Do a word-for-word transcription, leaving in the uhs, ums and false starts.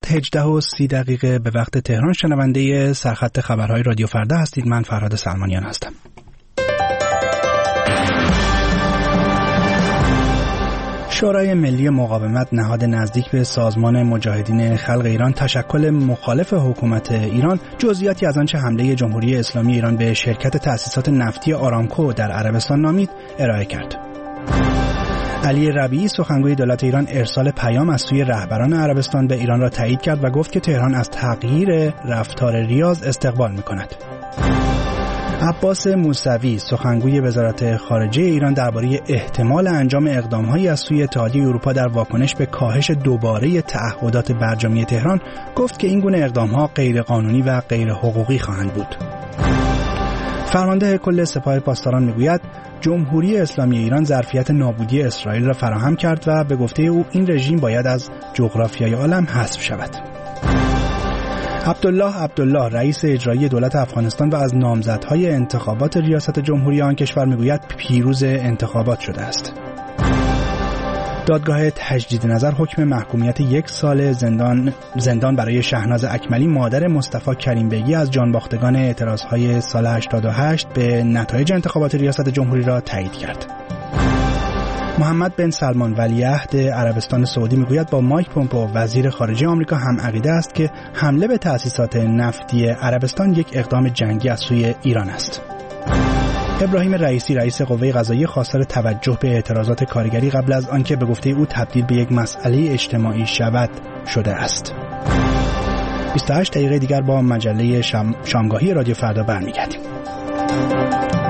ساعت هجده و سی دقیقه به وقت تهران شنونده سرخط خبرهای رادیو فردا هستید. من فرهاد سلمانیان هستم. شورای ملی مقاومت، نهاد نزدیک به سازمان مجاهدین خلق ایران، تشکل مخالف حکومت ایران، جزئیاتی از آنچه حمله جمهوری اسلامی ایران به شرکت تأسیسات نفتی آرامکو در عربستان نامید ارائه کرد. علی ربیعی، سخنگوی دولت ایران، ارسال پیام از سوی رهبران عربستان به ایران را تایید کرد و گفت که تهران از تغییر رفتار ریاض استقبال می‌کند. عباس موسوی، سخنگوی وزارت خارجه ایران، درباره احتمال انجام اقدام‌هایی از سوی اتحادیه اروپا در واکنش به کاهش دوباره تعهدات برجامی تهران، گفت که این گونه اقدام‌ها غیرقانونی و غیر حقوقی خواهند بود. فرمانده کل سپاه پاسداران میگوید جمهوری اسلامی ایران ظرفیت نابودی اسرائیل را فراهم کرد و به گفته او این رژیم باید از جغرافیای عالم حذف شود. عبدالله عبدالله، رئیس اجرایی دولت افغانستان و از نامزدهای انتخابات ریاست جمهوری آن کشور، میگوید پیروز انتخابات شده است. دادگاه تجدید نظر حکم محکومیت یک سال زندان زندان برای شهناز اکملی، مادر مصطفی کریم بیگی، از جانباختگان اعتراضهای سال هشتاد و هشت به نتایج انتخابات ریاست جمهوری را تایید کرد. محمد بن سلمان، ولیعهد عربستان سعودی، میگوید با مایک پومپئو، وزیر خارجه آمریکا، هم عقیده است که حمله به تأسیسات نفتی عربستان یک اقدام جنگی از سوی ایران است. ابراهیم رئیسی، رئیس قوه قضاییه، خواستار توجه به اعتراضات کارگری قبل از آنکه به گفته او تبدیل به یک مسئله اجتماعی شود شده است. بیست و هشت دقیقه دیگر با مجله شام... شامگاهی رادیو فردا برمیگردیم.